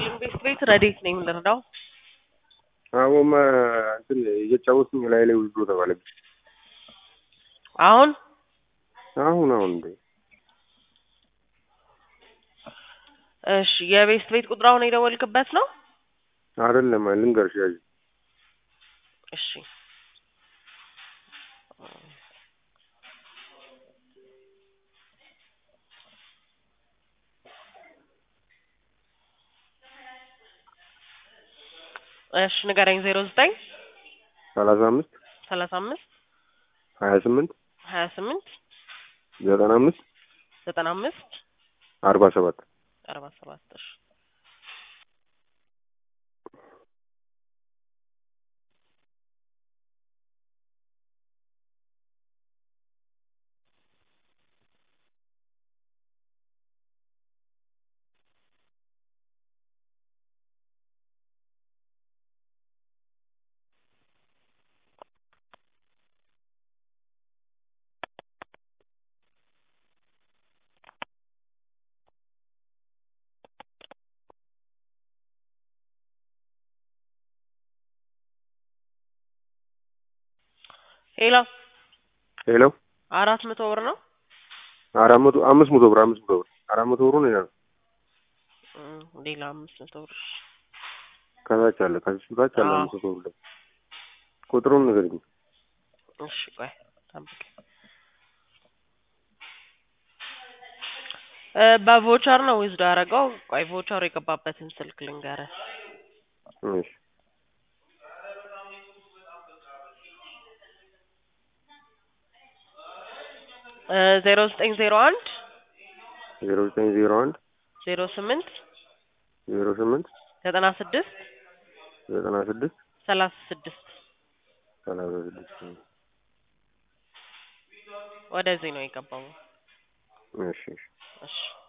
ቤት ረዲት ነኝ ልርዳው? አሁን እንትን እየጫወትኩኝ ላይ ውዝዶ ተባለብኝ። አሁን እንዴ እሺ የቤት ቁጥራውን የደወልክበት ነው? አይደለም ልንገርሽ ያዥ እሺ እሺ ንገረኝ 09 35 35 28 28 95 95 47 47 እሺ ሄሎ 400 ብር ነው? 500 ብር 400 ብር ነው ያለው። ሌላ 500 ብር ከታች አለ ከታች አለ 500 ብር ቁጥሩን ንገሪኝ። እሺ ቆይ ታምጣ በቮቸር ነው ወይስ ዳረጋው? ቆይ ቮቸር የገባበትን ስልክ ልንገርህ። እሺ 0901 0901 08 08 96 96 36 36 ወደዚህ ነው የገባው። እሺ እሺ